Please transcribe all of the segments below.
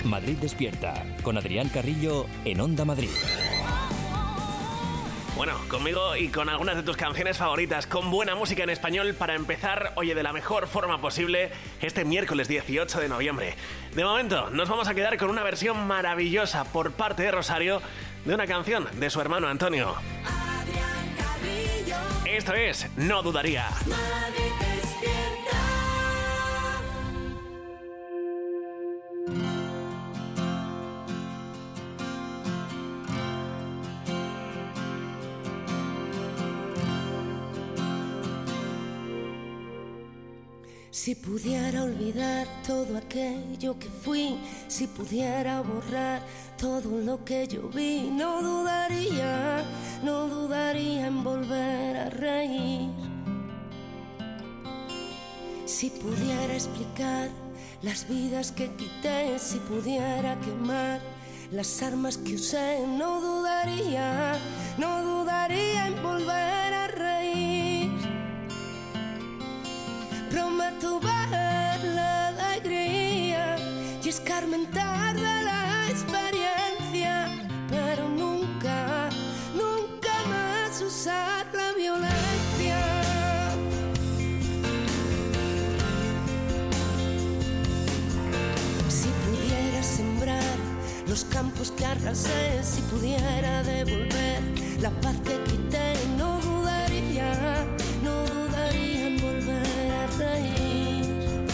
Madrid Despierta, con Adrián Carrillo en Onda Madrid. Bueno, conmigo y con algunas de tus canciones favoritas, con buena música en español para empezar, oye, de la mejor forma posible, este miércoles 18 de noviembre. De momento, nos vamos a quedar con una versión maravillosa por parte de Rosario de una canción de su hermano Antonio. Esto es No Dudaría. Madrid Despierta. Si pudiera olvidar todo aquello que fui, si pudiera borrar todo lo que yo vi, no dudaría en volver a reír. Si pudiera explicar las vidas que quité, si pudiera quemar las armas que usé, no dudaría en volver a reír. Prometo ver la alegría y escarmentar de la experiencia, pero nunca más usar la violencia. Si pudiera sembrar los campos que arrasé, si pudiera devolver la paz que quité, no dudaría en volver a reír.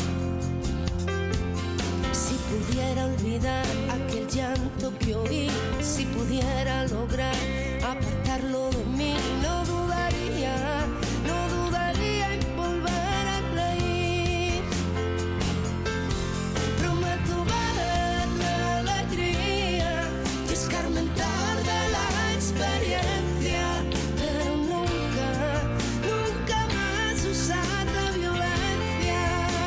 Si pudiera olvidar aquel llanto que oí, si pudiera lograr apartarlo de mí, no dudaría en volver a reír. Prometo ver la alegría y escarmentar de la experiencia, pero nunca más usar la violencia.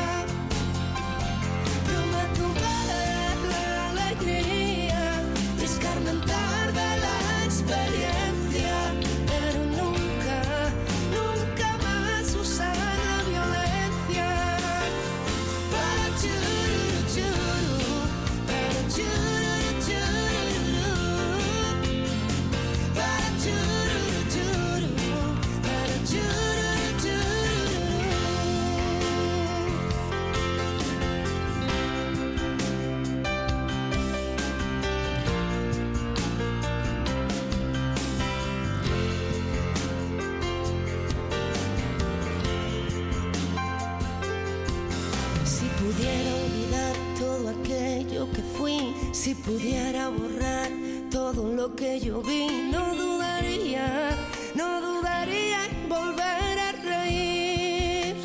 Prometo ver la alegría y escarmentar de la experiencia, pero nunca más usar la violencia. Para chururu, para chururu, para chururu, para chururu. Si pudiera olvidar todo aquello que fui, si pudiera borrar todo lo que yo vi, no dudaría en volver a reír.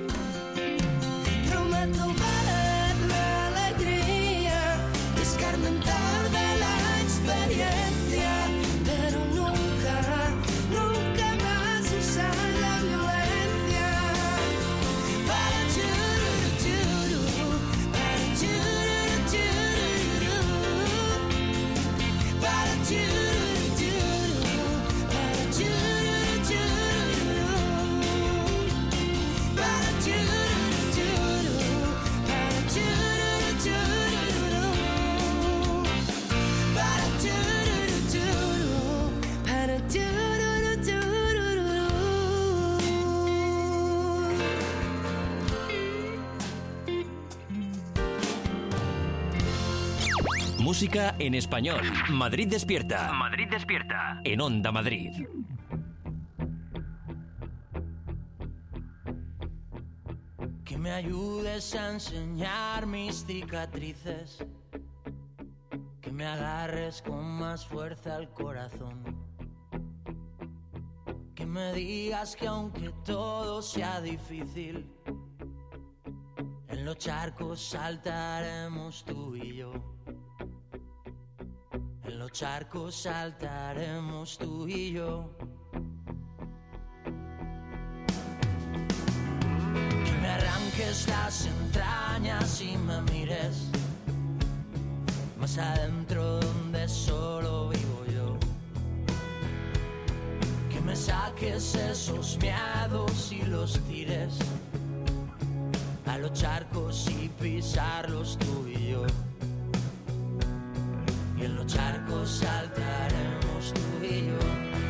Prometo ver la alegría y escarmentar de la experiencia, pero nunca más usar la violencia. Para chururu, para chururu, para chururu, para chururu, para chururu, para chururu, para chururu, para chururu. Música en español. Madrid Despierta. Madrid Despierta. En Onda Madrid. Que me ayudes a enseñar mis cicatrices, que me agarres con más fuerza al corazón, que me digas que aunque todo sea difícil, en los charcos saltaremos tú y yo. En los charcos saltaremos tú y yo. Que me arranques las entrañas y me mires más adentro donde solo vivo yo. Que me saques esos miedos y los tires a los charcos y pisarlos tú y yo. y en los charcos saltaremos tú y yo.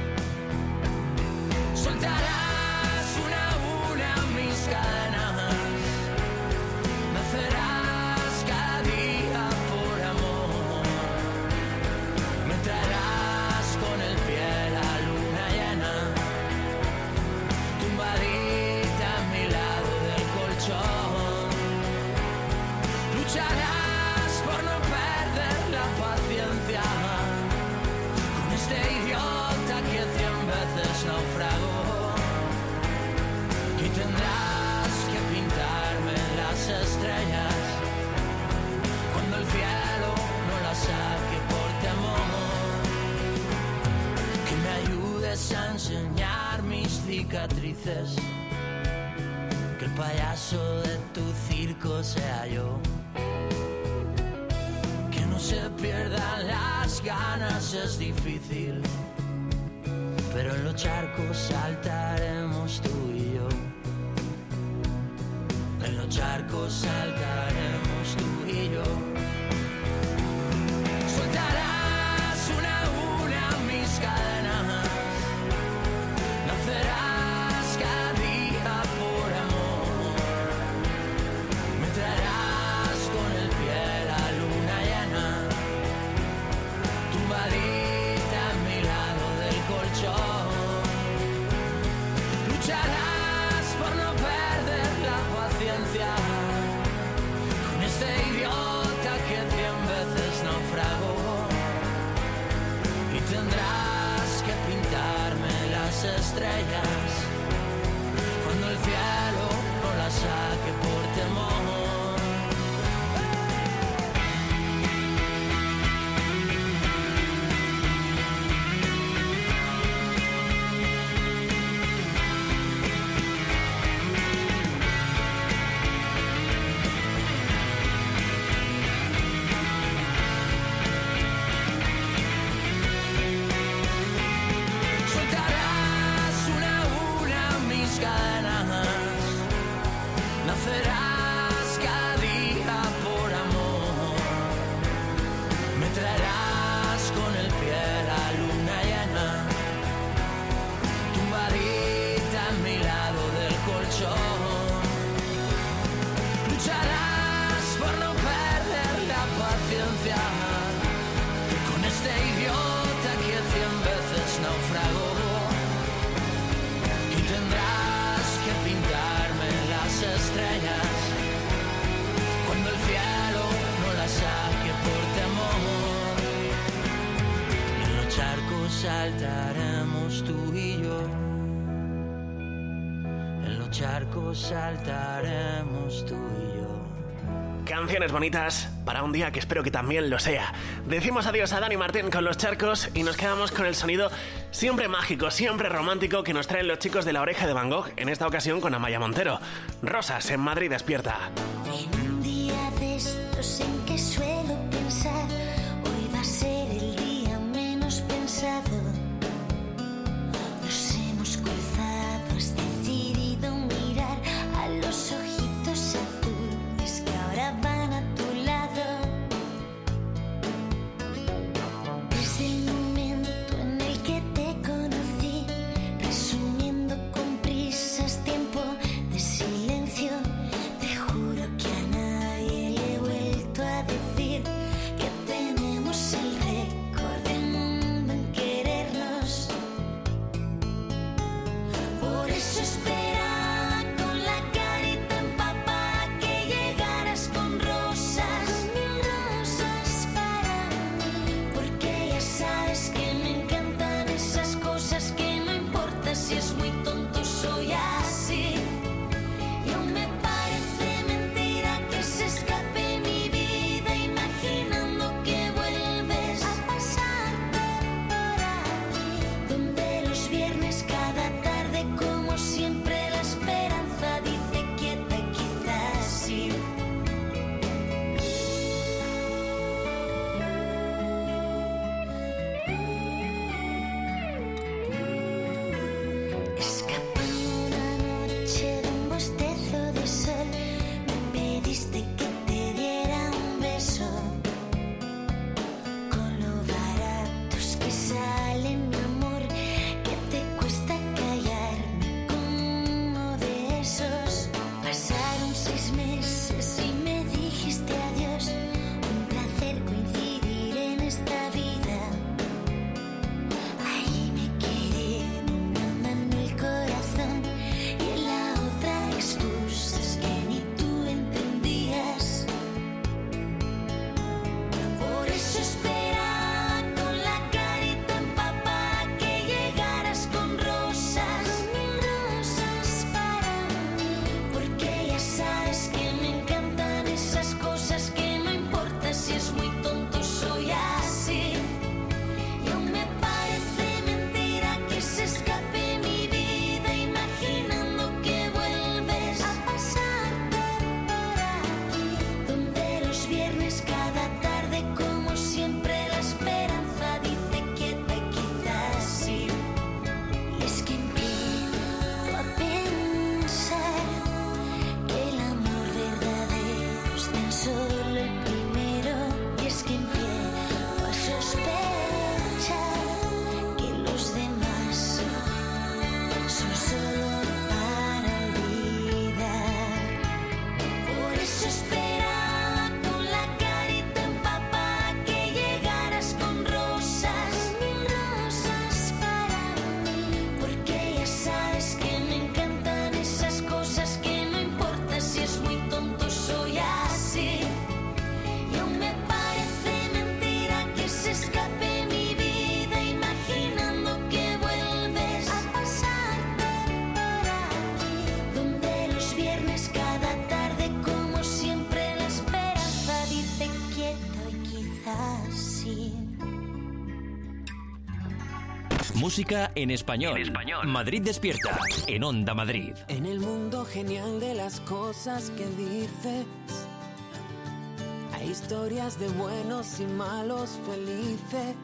Soltarás una a una mis cadenas, me hacerás cada día por amor, me traerás con el pie la luna llena, tumbadita a mi lado del colchón. Lucharás por no perder la paciencia con este idiota que 100 veces naufragó, y tendrás que pintarme las estrellas cuando el cielo no las saque por temor. Que me ayudes a enseñar mis cicatrices, que el payaso de tu circo sea yo, que no se pierdan las ganas, es difícil, pero en los charcos saltaremos tú y yo. En los charcos saltaremos tú y yo. Soltarás una a una mis cadenas, nacerás cada día por amor, me traerás con el pie la luna llena, tumbadita a mi lado del colchón. Lucharás por no perder la paciencia con este idiota que 100 veces naufragó, y tendrás que pintarme las estrellas cuando el cielo no las saque por temor. Soltarás una a una mis cadenas, nacerás cada día por amor, me traerás con el pie la luna llena, tumbadita a mi lado del colchón. Lucharás por no perder la paciencia con este idiota que 100 veces naufragó, y tendrás que pintarme las estrellas cuando el cielo no las saque por temor. Y en los charcos saltaremos tú y yo, en los charcos saltaremos tú y yo. Canciones bonitas para un día que espero que también lo sea. Decimos adiós a Dani Martín con Los Charcos y nos quedamos con el sonido siempre mágico, siempre romántico que nos traen los chicos de La Oreja de Van Gogh, en esta ocasión con Amaya Montero. Rosas en Madrid Despierta. En un día de estos en que suelo pensar, hoy va a ser el día menos pensado. Nos hemos cruzado, has decidido mirar a los ojitos azules que ahora van a tu lado. Desde el momento en el que te conocí, resumiendo con prisas tiempo de silencio, te juro que Música en español. Madrid despierta. En Onda Madrid. En el mundo genial de las cosas que dices, hay historias de buenos y malos felices,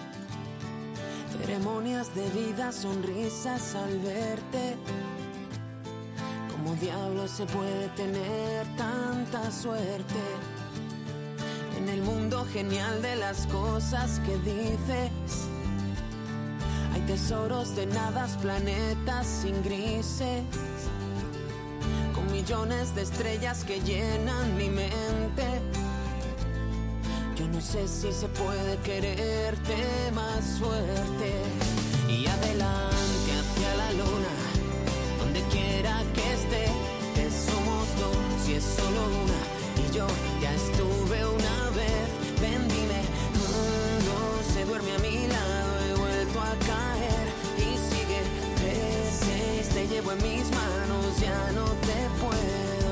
ceremonias de vida, sonrisas al verte. ¿Cómo diablos se puede tener tanta suerte? En el mundo genial de las cosas que dices, hay tesoros de nadas, planetas sin grises, con millones de estrellas que llenan mi mente. Yo no sé si se puede quererte más fuerte. Y adelante hacia la luna, donde quiera que esté, que somos dos y es solo una. Y yo ya estuve una vez, ven dime, mundo se duerme a mi lado, he vuelto a caer y sigue 3-6, te llevo en mis manos, ya no te puedo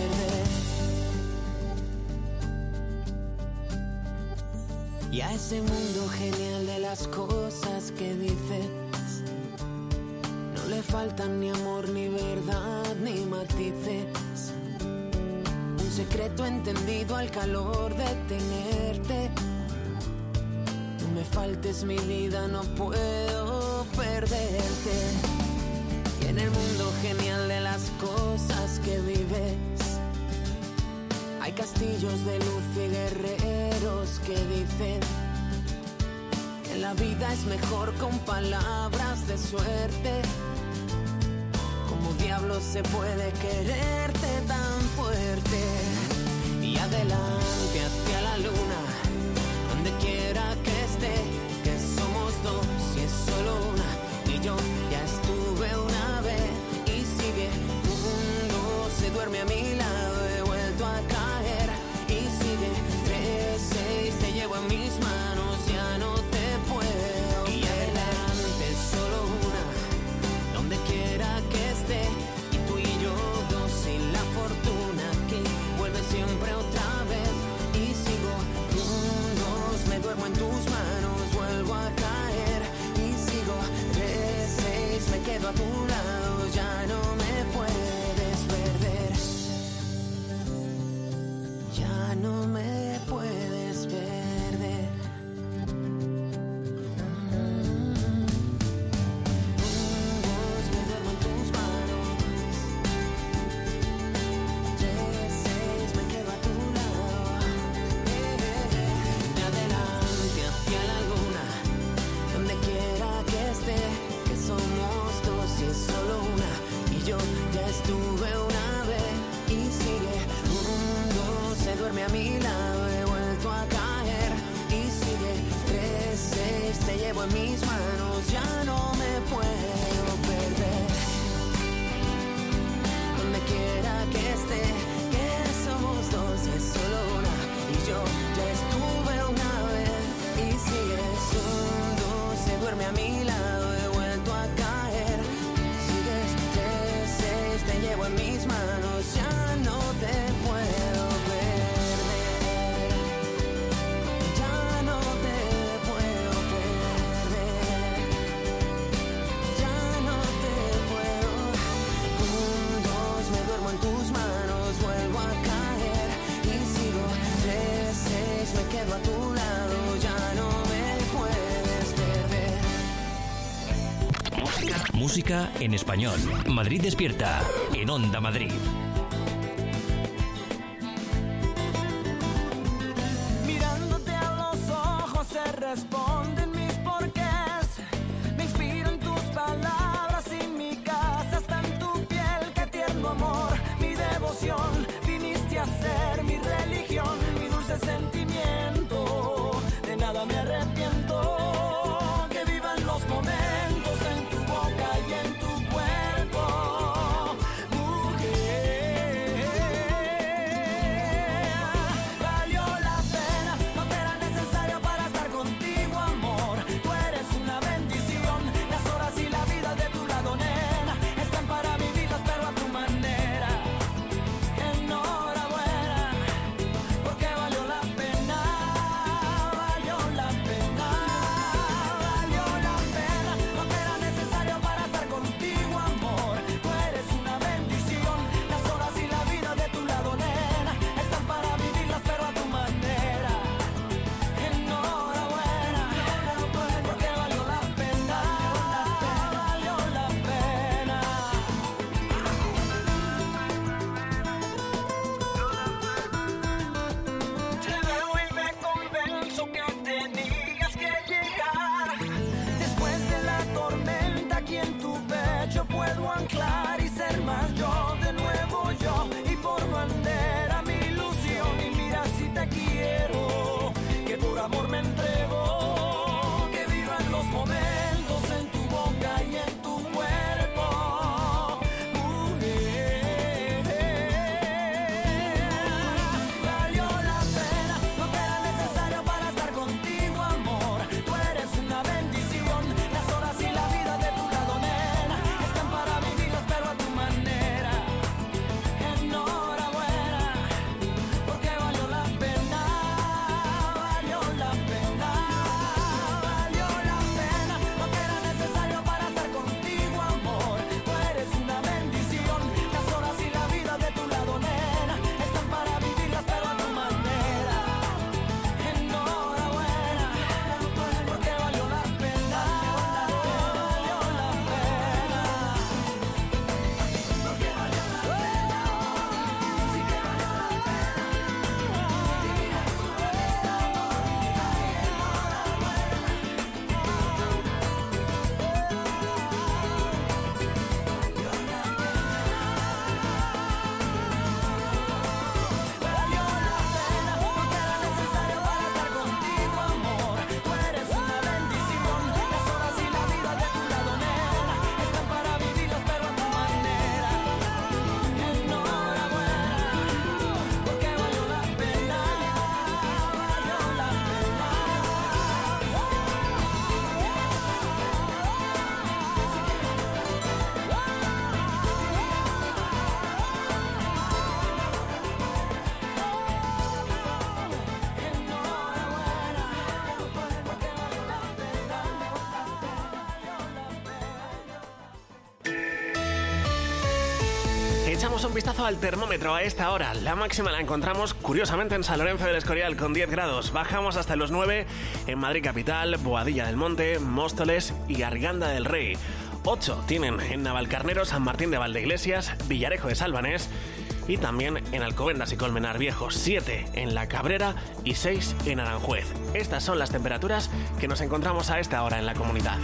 perder. Y a ese mundo genial de las cosas que dices, no le faltan ni amor, ni verdad, ni matices. Un secreto entendido al calor de tenerte. No me faltes mi vida, no puedo perderte. Y en el mundo genial de las cosas que vives, hay castillos de luz y guerreros que dicen que la vida es mejor con palabras de suerte. ¿Cómo diablos se puede quererte tan fuerte? Y adelante hacia la luna, donde quiera que esté, que somos dos y es solo una. Y yo ya estuve una vez y sigue, mundo se duerme a mi lado, he vuelto a caer y sigue 3-6, te llevo en mis manos, ya no te puedo. Y adelante solo una, donde quiera que esté, y tú y yo dos y la fortuna que vuelve siempre otra vez. Y sigo, dos, me duermo en tus manos, vuelvo a caer y sigo 3-6, me quedo a tu lado, ya no me puedes perder. Ya no me puedes perder. Dos, me duermo en tus manos, 3-6, me quedo a tu lado. Y adelante hacia la luna, donde quiera que esté, que somos dos y es solo una. Y yo ya estuve una vez y sigue, dos, se duerme a mi lado, he vuelto a caer y sigue 3-6, te llevo en mis manos, ya no me puedo perder. Donde quiera que esté, que somos dos y es solo una. Y yo ya estuve una vez y sigues, dos, se duerme a mi lado, he vuelto a caer. Sigues 3-6, te llevo en mis manos, ya no te puedo perder. Ya no te puedo perder. Ya no te puedo. 2, me duermo en tus manos, vuelvo a caer y sigo 3-6, me quedo a tu lado, ya no me puedes perder. Música en español. Madrid despierta. En Onda Madrid. Mirándote a los ojos se responden mis porqués. Me inspiran tus palabras y mi casa está en tu piel. Qué tierno amor, mi devoción. Viniste a ser mi religión, mi dulce sentimiento. De nada me arrepiento. Que vivan los momentos en tu boca y en tu cuerpo. Valió la pena, no era necesario para estar contigo, amor. echamos un vistazo al termómetro a esta hora. La máxima la encontramos curiosamente en San Lorenzo del Escorial con 10 grados. Bajamos hasta los 9 en Madrid capital, Boadilla del Monte, Móstoles y Arganda del Rey. 8 tienen en Navalcarnero, San Martín de Valdeiglesias, Villarejo de Salvanés y también en Alcobendas y Colmenar Viejo. 7 en La Cabrera y 6 en Aranjuez. Estas son las temperaturas que nos encontramos a esta hora en la comunidad.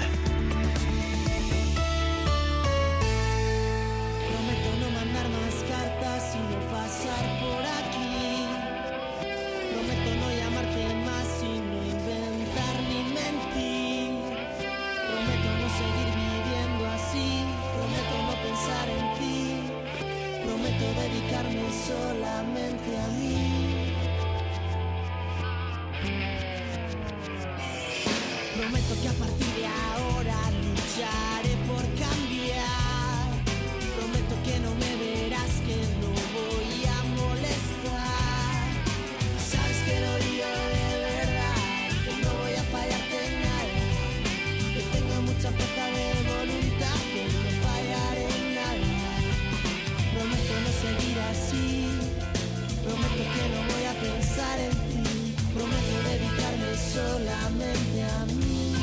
Dedicarme solamente a mí. Prometo que a partir de ahora lucharé por cambiar. Prometo que no me verás, que no voy a molestar. Sabes que lo digo de verdad, que no voy a fallarte en nada, que tengo mucha fuerza de voluntad, que no fallaré en nada. Prometo no seguir así, prometo que no voy a pensar en ti, prometo dedicarme solamente a mí.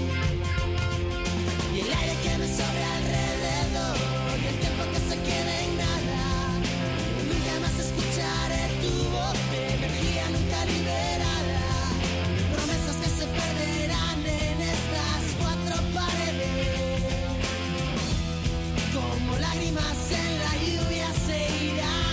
Y el aire que me sobre alrededor, y el tiempo que se quede en nada, nunca más escucharé tu voz de energía nunca liberada. Promesas que se perderán en estas cuatro paredes, como lágrimas en la lluvia se irán.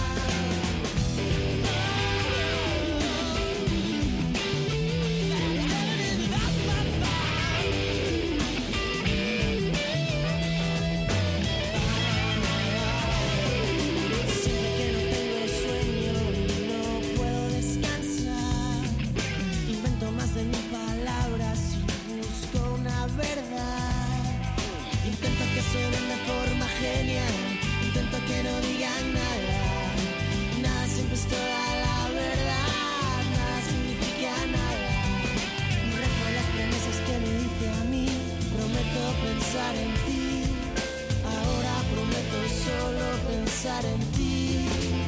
Intento que no digan nada, nada siempre es toda la verdad, nada significa nada. Y rezo las promesas que me hice a mí, prometo pensar en ti, ahora prometo solo pensar en ti.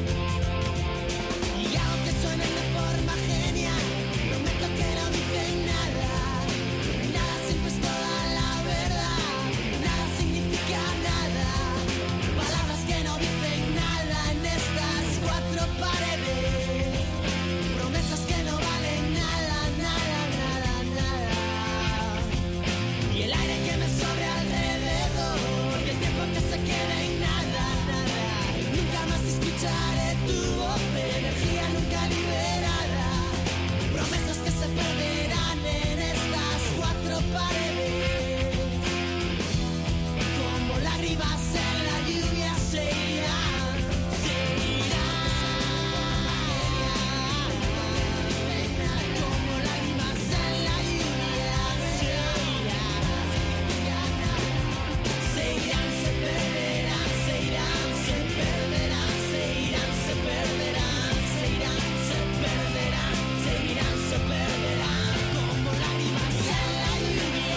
Y aunque suene de forma genial, prometo que no dicen nada, nada siempre es toda la verdad, nada significa nada. Palabras que no dicen nada en estas cuatro paredes, promesas que no valen nada, nada, nada, nada. Y el aire que me sobre alrededor, y el tiempo que se quede en nada, nada. Nunca más escucharé tu voz de energía nunca liberada. Promesas que se perderán en estas cuatro paredes, como lágrimas en la lluvia se irán, se irán, como lágrimas en la lluvia se irán, se irán, se perderán, se irán, se perderán, se irán, se perderán, se irán, se perderán, se irán, se perderán, como lágrimas en la lluvia.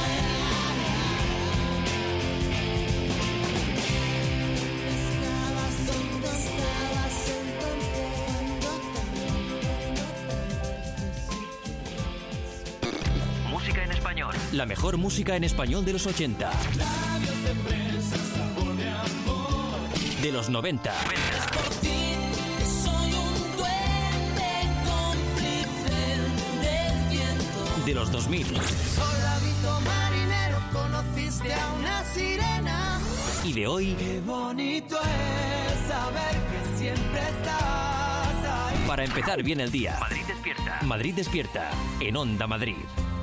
Música en español. La mejor música en español de los 80. De los 90. Soy un duende cómplice del viento. De los 2000. Soldadito marinero, conociste a una sirena. Y de hoy. Qué bonito es saber que siempre estás ahí. Para empezar bien el día. Madrid despierta. Madrid despierta. En Onda Madrid.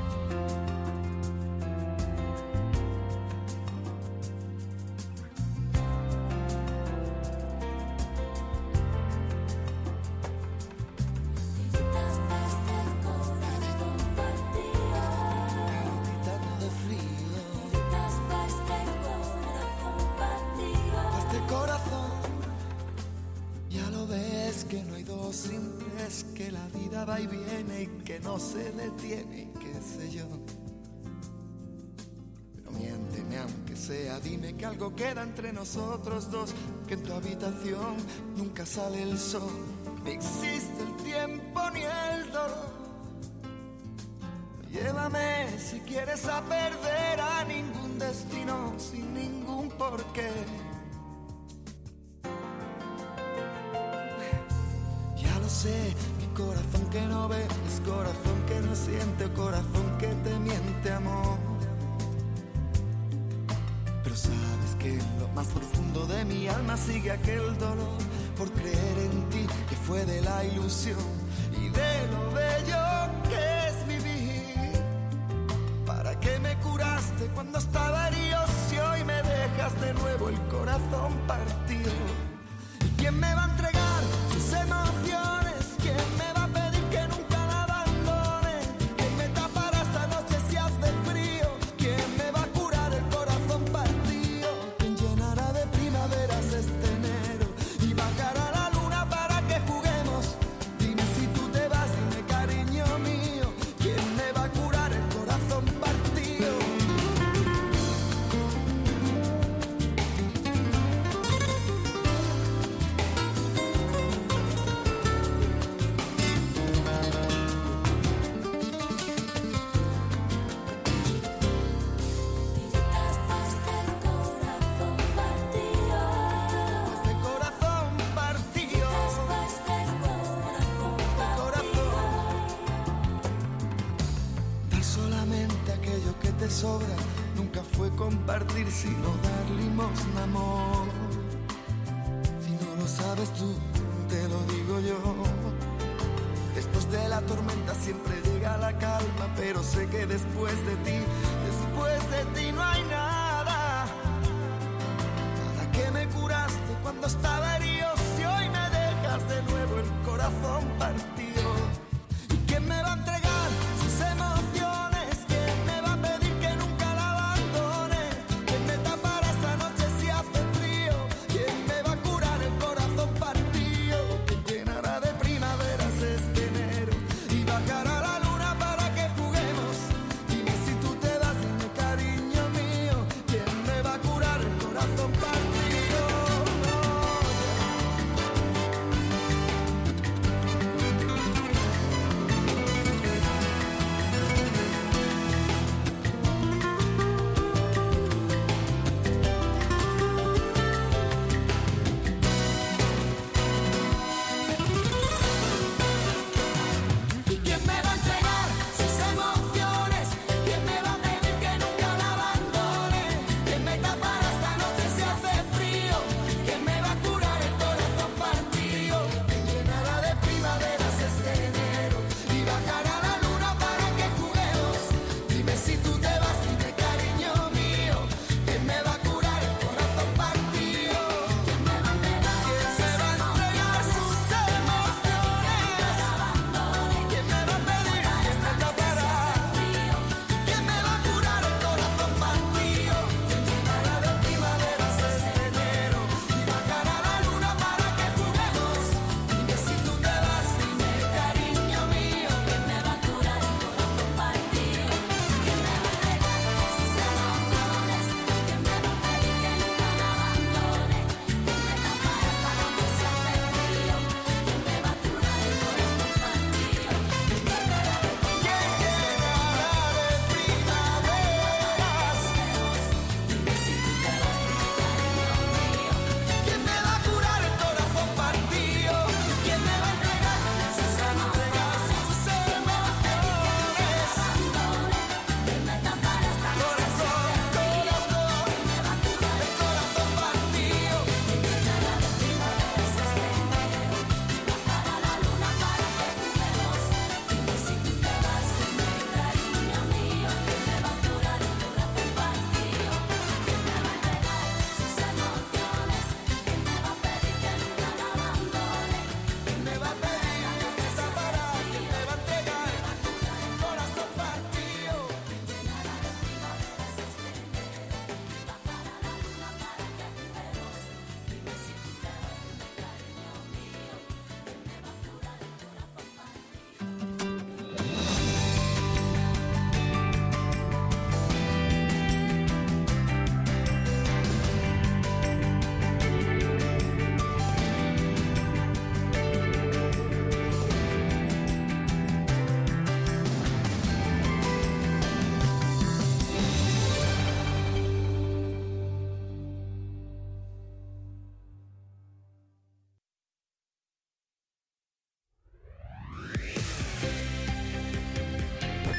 Que la vida va y viene y que no se detiene, qué sé yo. Pero miénteme aunque sea, dime que algo queda entre nosotros dos. que en tu habitación nunca sale el sol, ni existe el tiempo ni el dolor. Llévame si quieres a perder a ningún destino sin ningún porqué. Ya lo sé, mi corazón que no ve es corazón que no siente o corazón que te miente, amor. Pero sabes que en lo más profundo de mi alma sigue aquel dolor por creer en ti, que fue de la ilusión y de lo bello que es vivir. ¿Para qué me curaste cuando estaba herido si hoy me dejas de nuevo el corazón partido? ¿Y quién me va a entregar sus emociones? ¿Quién me va a pedir que nunca la abandone? ¿Quién me tapará esta noche si hace frío? ¿Quién me va a curar el corazón partido? ¿Quién llenará de primaveras este enero y bajará la luna para que juguemos? Dime si tú te vas, dime cariño mío, ¿quién me va a curar el corazón partido? Tiritas más del corazón partido. Este corazón partido, Más del corazón dar solamente aquello que te sobra nunca fue compartir sino dar limosna, amor. Si no lo sabes tú, te lo digo yo. Después de la tormenta siempre llega la calma, pero sé que después de ti no hay nada. ¿Para qué me curaste cuando estaba herido si hoy me dejas de nuevo el corazón partido? ¿Y quién me va a entregar sus emociones? ¿Quién me va a pedir que nunca la abandone? ¿Quién me tapará esta noche si hace frío? ¿Quién me va a curar el corazón partido? ¿Quién llenará de primaveras este enero y bajará la luna para que juguemos? Dime si tú te vas, dime cariño mío, ¿quién me va a curar el corazón partido? No,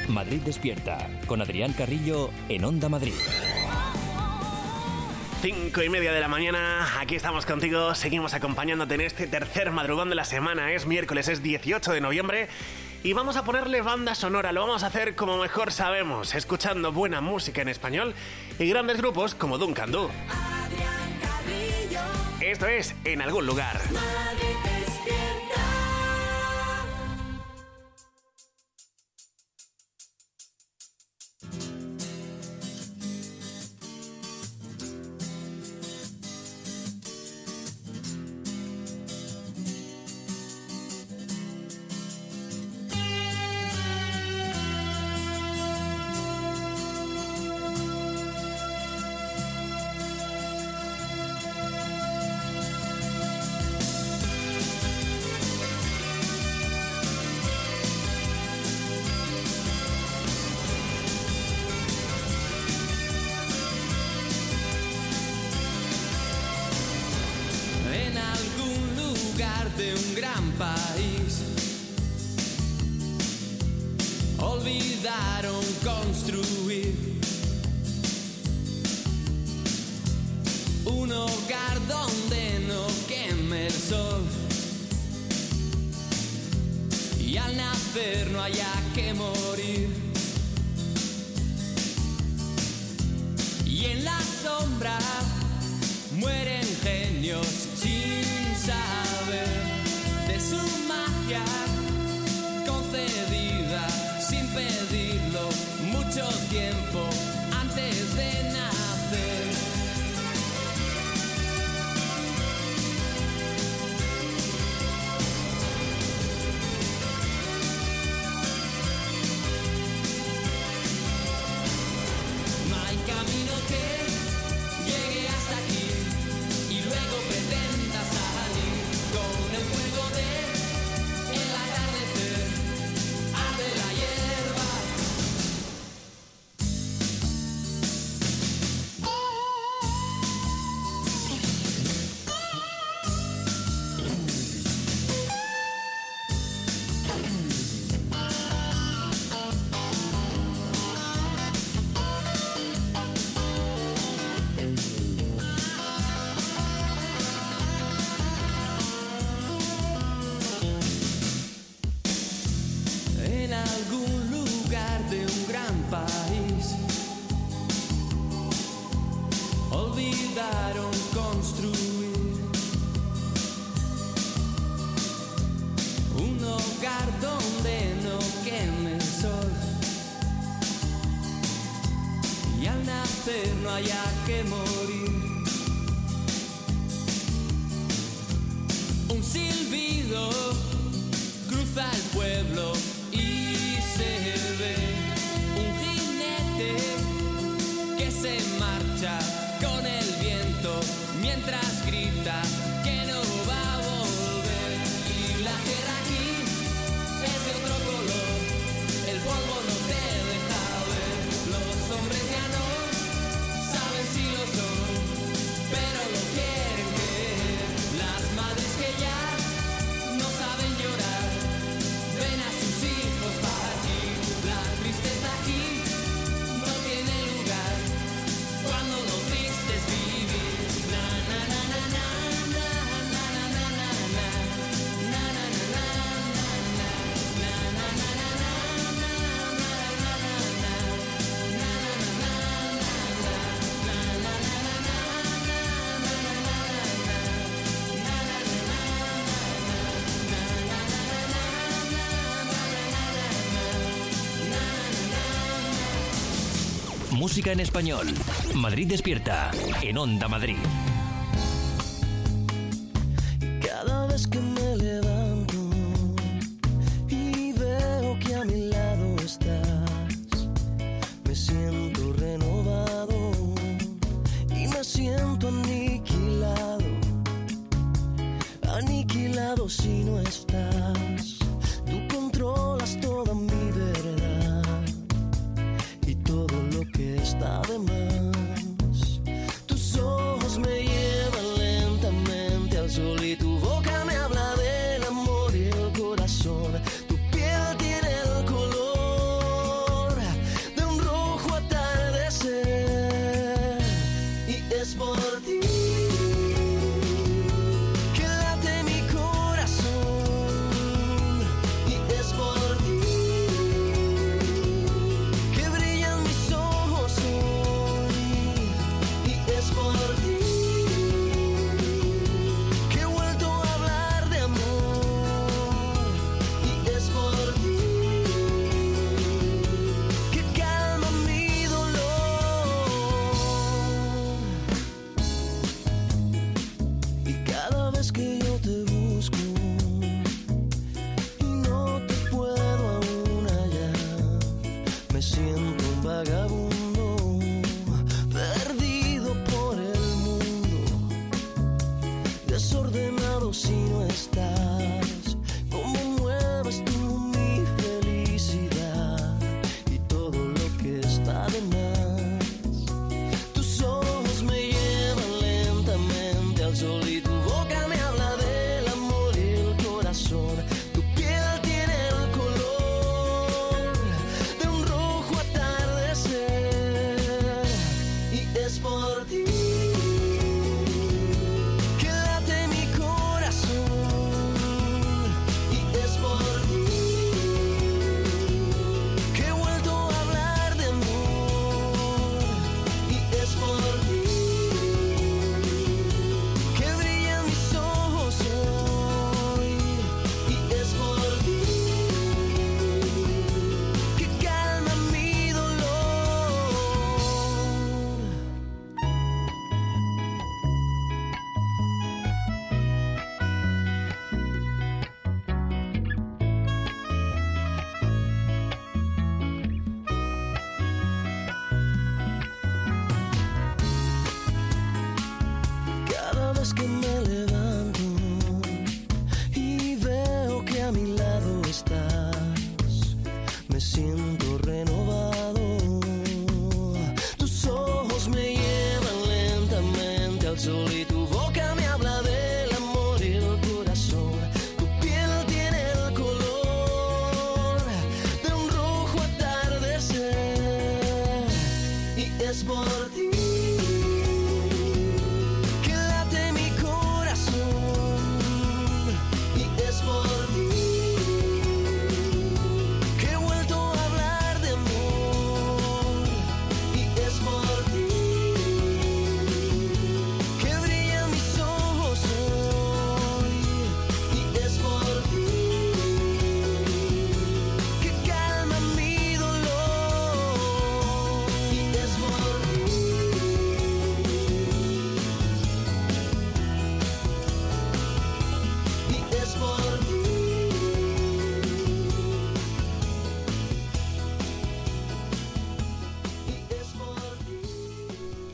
Madrid Despierta, con Adrián Carrillo en Onda Madrid. 5:30 de la mañana, aquí estamos contigo, seguimos acompañándote en este tercer madrugón de la semana. Es miércoles, es 18 de noviembre y vamos a ponerle banda sonora. Lo vamos a hacer como mejor sabemos, escuchando buena música en español y grandes grupos como Duncan Du. Esto es En Algún Lugar. De un gran país olvidaron construir un hogar donde no queme el sol y al nacer no haya que morir, y en la sombra mueren genios sin saber de su magia concedida sin pedirlo mucho tiempo antes de nacer. No hay camino que llegue hasta aquí y luego pretenda salir con el fuego de el atardecer, arde la hierba. En algún lugar de un gran país olvidaron construir un hogar donde no queme el sol y al nacer no haya que morir. Un silbido cruza el pueblo y se ve un jinete que se marcha con el viento mientras grita que no va a volver. Y la tierra aquí es de otro color, el polvo no te deja ver. Los hombres ya no saben si lo son, pero lo quieren creer. Las madres que ya no saben llorar ven a sus hijos partir. La tristeza aquí no tiene lugar cuando lo triste es vivir. Na na na na na na na na na na na na na na na Música en español. Madrid Despierta, en Onda Madrid. Cada vez que me levanto y veo que a mi lado estás, me siento renovado y me siento aniquilado, aniquilado si no estás. Tú controlas toda mi verdad y todo lo que está de más. Tus ojos me llevan lentamente al sol y tu boca me habla de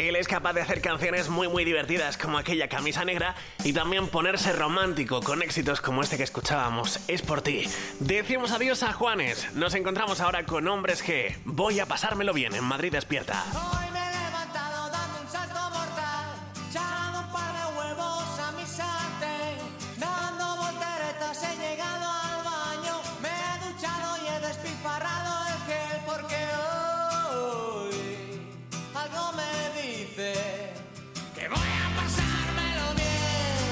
Él es capaz de hacer canciones muy muy divertidas como aquella Camisa Negra y también ponerse romántico con éxitos como este que escuchábamos, Es por ti. Decimos adiós a Juanes. Nos encontramos ahora con Hombres G. Voy a pasármelo bien en Madrid Despierta. Hoy me he levantado dando un salto mortal, echando un par de huevos a mi sartén, dando volteretas he llegado al baño, me he duchado y he despilfarrado el gel porque hoy algo me dice que voy a pasármelo bien.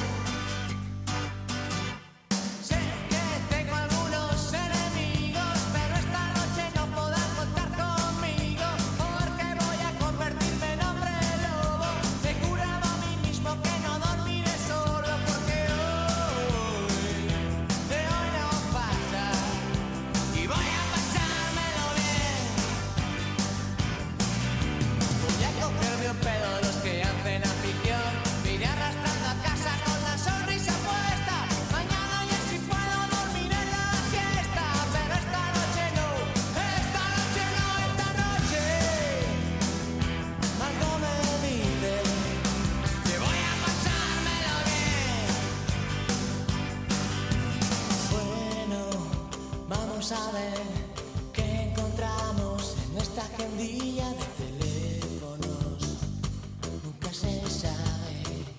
Sé que tengo algunos enemigos, pero esta noche no podrán contar conmigo, porque voy a convertirme en hombre lobo. Me he curado a mí mismo que no dormiré solo, porque hoy, de hoy no pasa, y voy a pasármelo bien. Voy a cogerme un pedo de los que hacen afición, me iré arrastrando a casa con la sonrisa puesta. Mañana ya sí puedo dormir en la siesta, pero esta noche no, esta noche no, esta noche algo me dice que voy a pasármelo bien. Bueno, vamos a ver qué encontramos en nuestra agendilla de teléfonos. Nunca se sabe.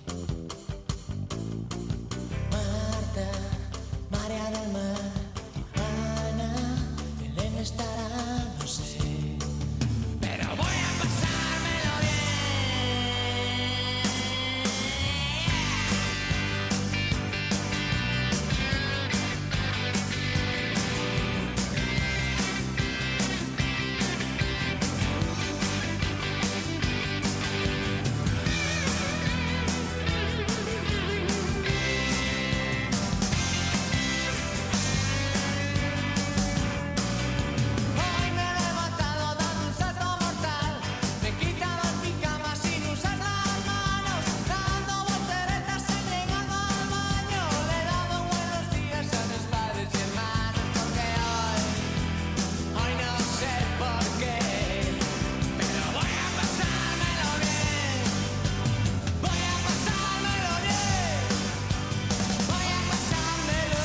Marta, María del Mar, Ana, Elena estará, no sé. Pero voy a pasármelo bien. Hoy me he levantado dando un salto mortal, me he quitado el pijama sin usar las manos, dando volteretas he llegado al baño, le he dado buenos días a mis padres y hermanos, porque hoy no sé por qué, pero voy a pasármelo bien. Voy a pasármelo bien. Voy a pasármelo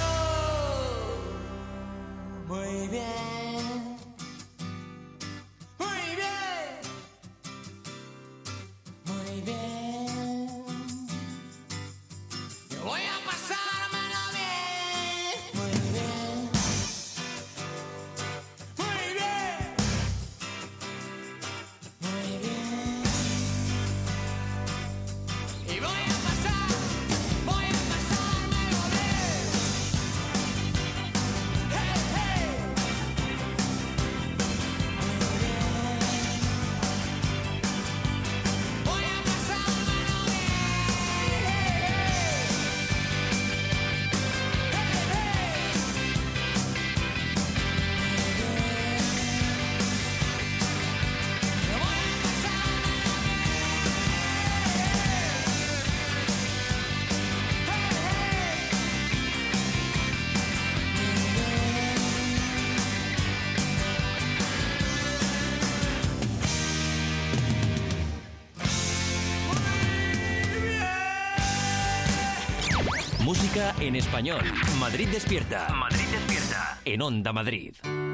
muy bien. Muy bien. Muy bien. Yo voy a pasármelo bien. Muy bien. Muy bien. Muy bien. Y voy a pasármelo bien. Hey, hey. Voy a pasármelo bien. Yo voy a pasármelo Música en español. Madrid Despierta. Madrid Despierta. En Onda Madrid.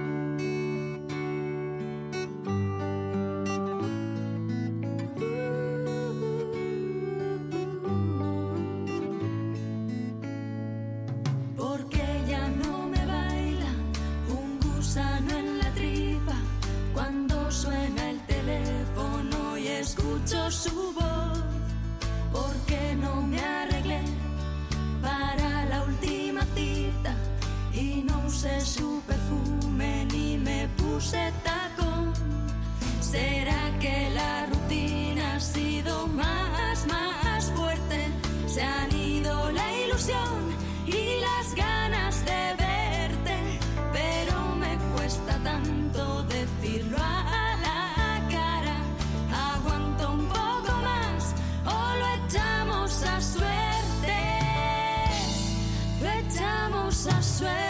Porque ya no me baila un gusano en la tripa cuando suena el teléfono y escucho su voz. Porque no me arreglé para la última cita y no usé su perfume ni me puse tacón. ¿Será que la rutina ha sido más fuerte? Se han ido la ilusión y las ganas de verte, pero me cuesta tanto decirlo a la cara. Aguanto un poco más o lo echamos a suerte, lo echamos a suerte.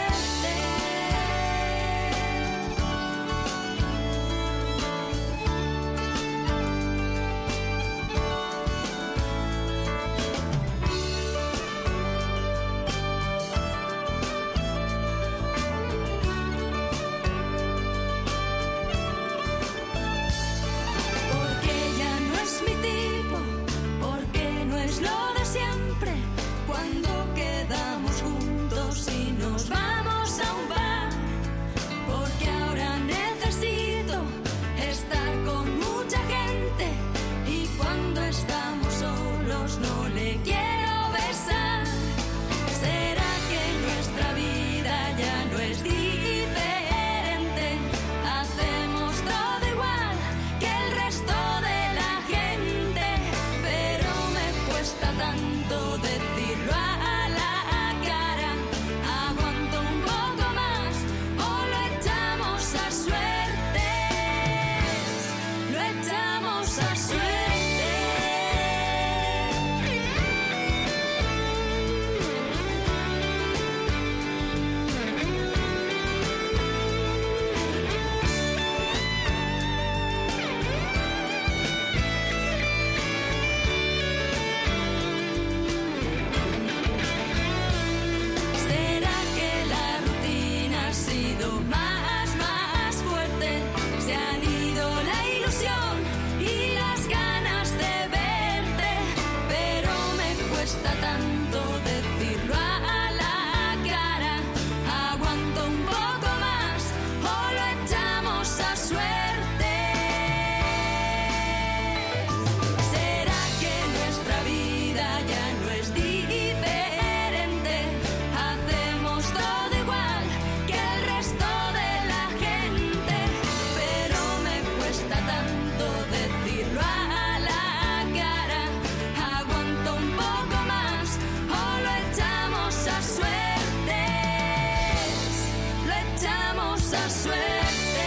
esa suerte.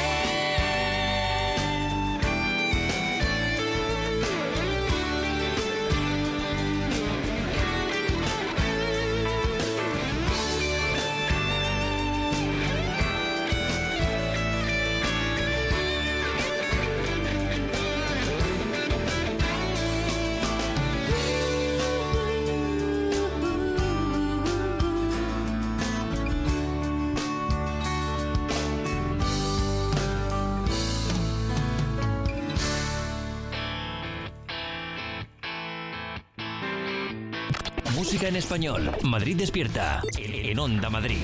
Música en español. Madrid despierta. En Onda Madrid.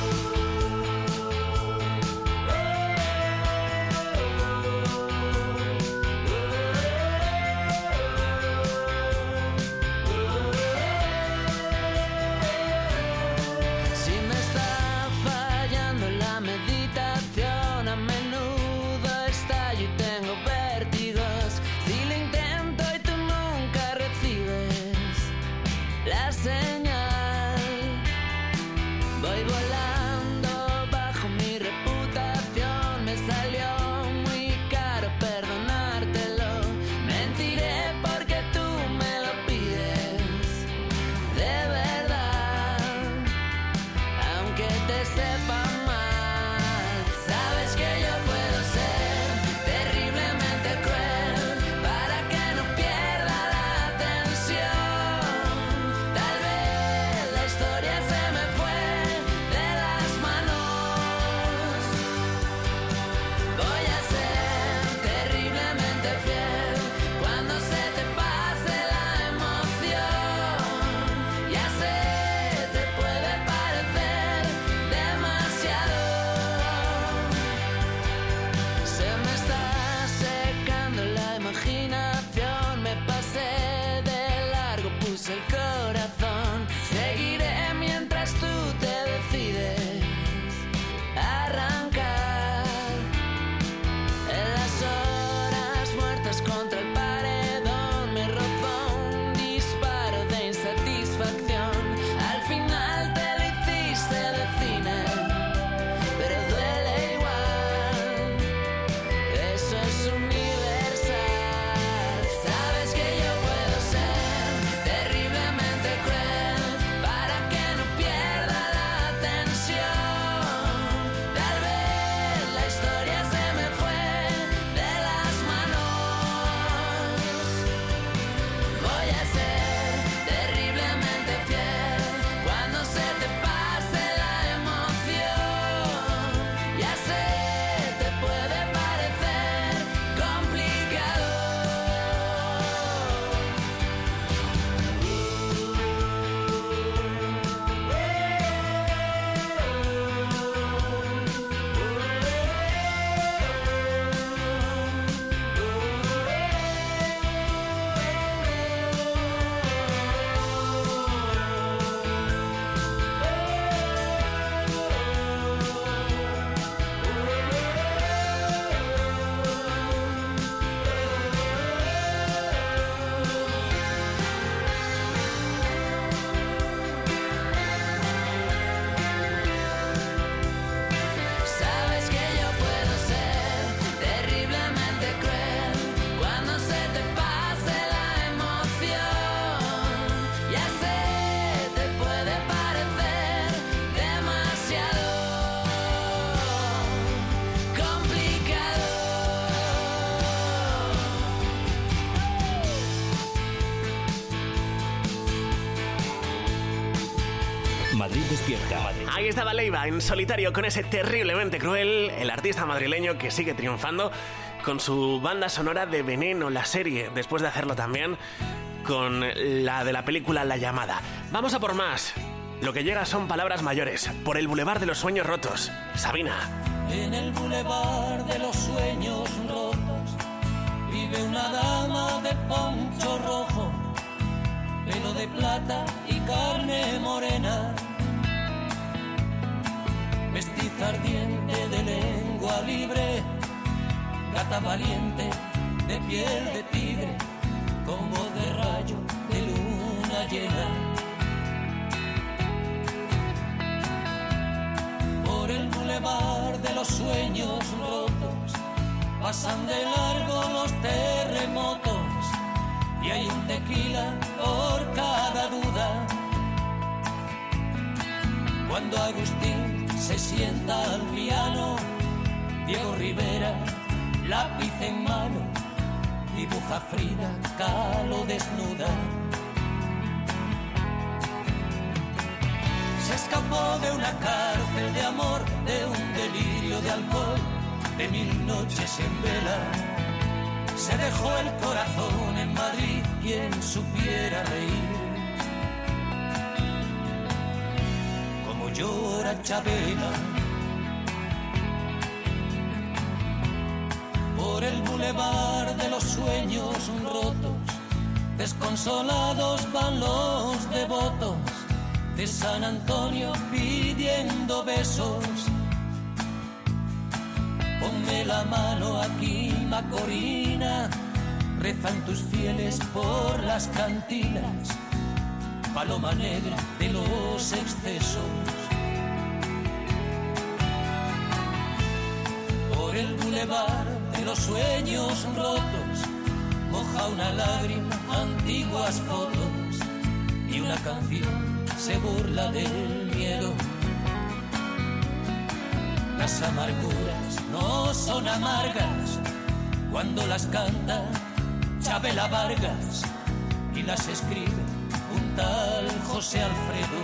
Si me está fallando la meditación, a menudo estallo y tengo vértigos. Si lo intento y tú nunca recibes la señal, voy volando bajo mi reputación. Me salió muy caro perdonártelo. Mentiré porque tú me lo pides de verdad, aunque te sepa mal. Sabes que yo puedo ser terriblemente cruel para que no pierda la atención. Tal vez la historia se me fue de las manos. Voy a ser terriblemente fiel cuando se te pase la emoción. Ya sé, te puede parecer demasiado. Se me está secando la imaginación. Me pasé de largo, puse el corazón. Seguiré mientras tú te decides arrancar. En las horas muertas contra el paredón me rozó un disparo de insatisfacción. Al final te lo hiciste de cine, pero duele igual. Eso es universal. Sabes que yo puedo ser terriblemente cruel para que no pierda la atención. Tal vez la historia se me fue de las manos. Voy a ser terriblemente fiel cuando se te pase la emoción. Ya sé, te puede parecer complicado. Sabes que yo puedo ser terriblemente cruel cuando se te pase la emoción. Ya sé, te puede parecer demasiado complicado. Madrid despierta. Ahí estaba Leiva en solitario con ese terriblemente cruel, el artista madrileño que sigue triunfando con su banda sonora de Veneno, la serie, después de hacerlo también con la de la película La Llamada. Vamos a por más. Lo que llega son palabras mayores, por el Boulevard de los Sueños Rotos. Sabina. En el bulevar de los sueños rotos vive una dama de poncho rojo, pelo de plata y carne morena, mestiza ardiente de lengua libre, gata valiente de piel de tigre, con voz de rayo de luna llena. Por el bulevar de los sueños sueños rotos, pasan de largo los terremotos y hay un tequila por cada duda. Cuando Agustín se sienta al piano, Diego Rivera, lápiz en mano, dibuja Frida Kahlo desnuda. Se escapó de una cárcel de amor, de un delirio de alcohol, de 1000 noches en vela. Se dejó el corazón en Madrid, quien supiera reír. Como llora Chabela por el bulevar de los sueños rotos. Desconsolados van los devotos de San Antonio pidiendo besos. Ponme la mano aquí, Macorina, rezan tus fieles por las cantinas, paloma negra de los excesos. Por el bulevar de los sueños rotos, moja una lágrima antiguas fotos y una canción se burla del miedo. Las amarguras no son amargas cuando las canta Chabela Vargas y las escribe un tal José Alfredo.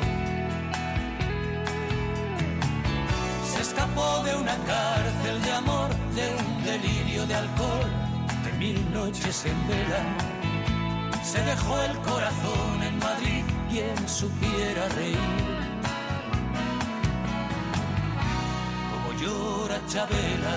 Se escapó de una cárcel de amor, de un delirio de alcohol, de 1000 noches en vela. Se dejó el corazón en Madrid, quien supiera reír. Como llora Chabela.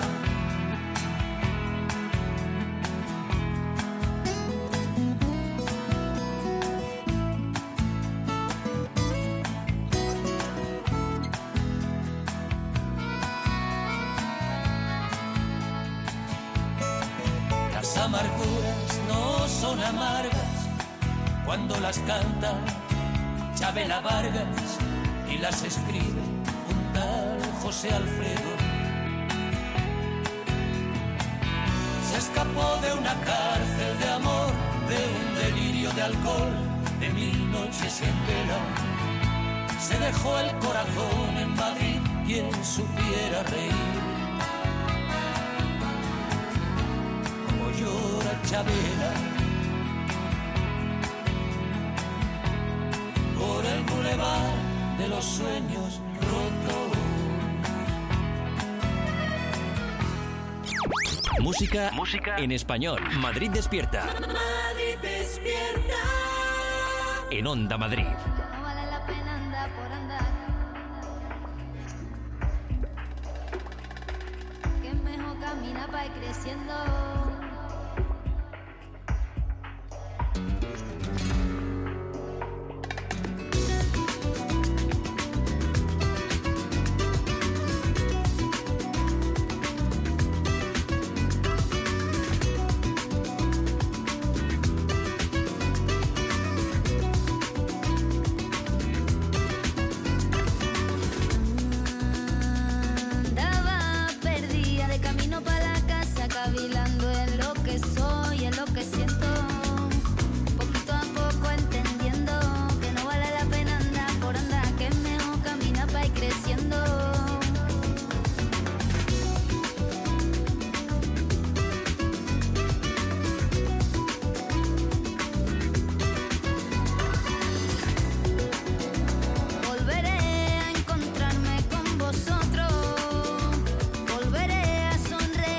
Las amarguras no son amargas cuando las canta Chabela Vargas y las escribe un tal José Alfredo. Se escapó de una cárcel de amor, de un delirio de alcohol, de 1000 noches en vela. Se dejó el corazón en Madrid, quien supiera reír. Como llora Chabela por el bulevar de los sueños rotos. Música en español. Madrid despierta. Madrid despierta. En Onda Madrid. No vale la pena andar por andar. Que es mejor caminar para ir creciendo. Andaba perdida de camino para la casa, cavilando en lo que soy, en lo que siento. Poquito a poco entendiendo que no vale la pena andar por andar, que es mejor caminar para ir creciendo. Volveré a encontrarme con vosotros, volveré a sonreír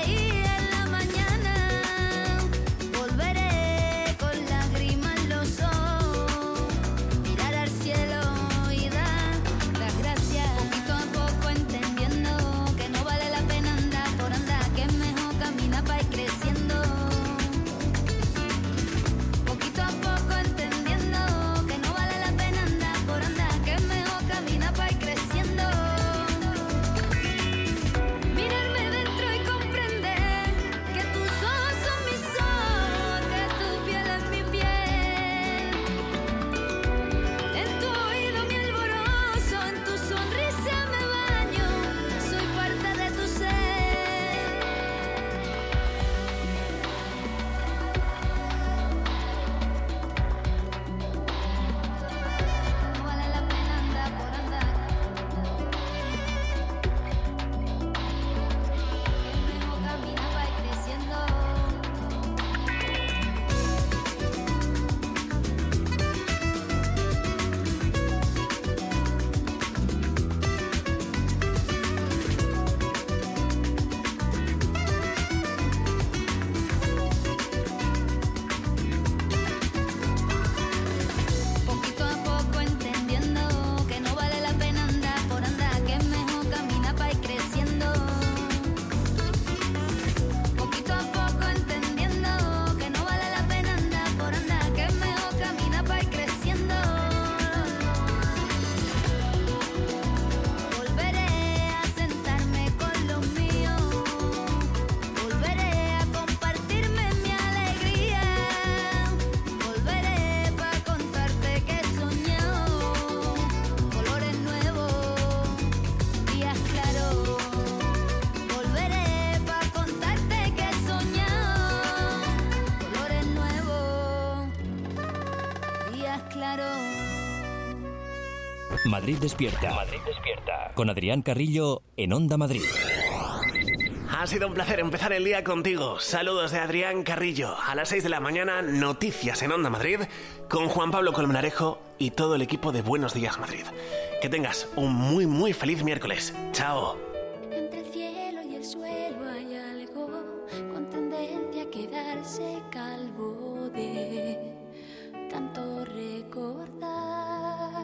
Madrid despierta. Madrid despierta. Con Adrián Carrillo en Onda Madrid. Ha sido un placer empezar el día contigo. Saludos de Adrián Carrillo. A las 6 de la mañana, noticias en Onda Madrid con Juan Pablo Colmenarejo y todo el equipo de Buenos Días Madrid. Que tengas un muy, muy feliz miércoles. Chao. Entre el cielo y el suelo hay algo con tendencia a quedarse calvo de tanto recordar.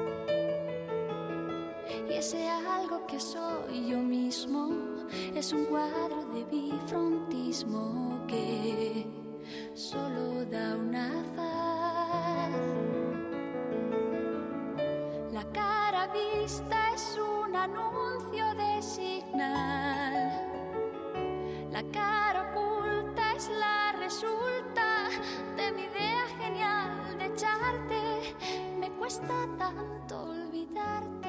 Y ese algo que soy yo mismo es un cuadro de bifrontismo que solo da una faz. La cara vista es un anuncio de señal. La cara oculta es la resulta de mi idea genial de echarte. Me cuesta tanto olvidarte.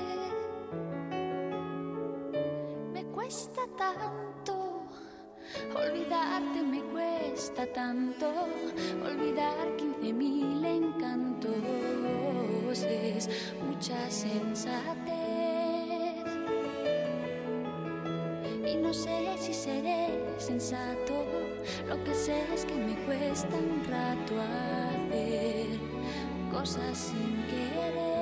Me cuesta tanto olvidarte, me cuesta tanto olvidar 15.000 encantos. Es mucha sensatez y no sé si seré sensato. Lo que sé es que me cuesta un rato hacer cosas sin querer.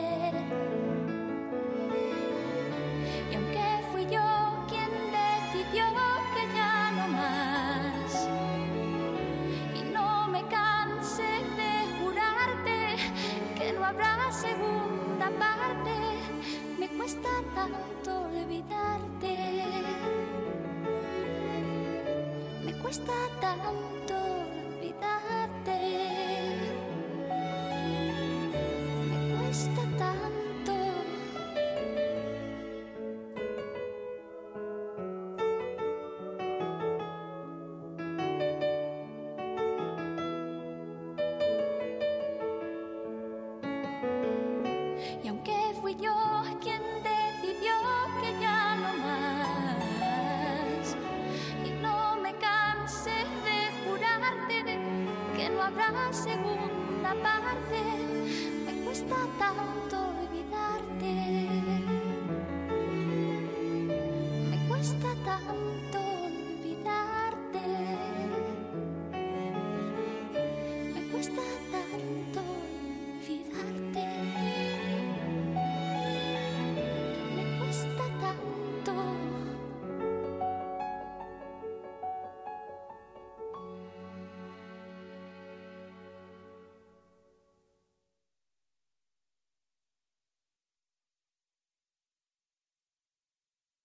Y aunque fui yo quien decidió que ya no más, y no me canse de jurarte que no habrá segunda parte, me cuesta tanto olvidarte. Me cuesta tanto olvidarte. Me cuesta tanto. Y aunque fui yo quien decidió que ya no más, y no me canse de jurarte que no habrá segunda parte, me cuesta tanto olvidarte. Me cuesta tanto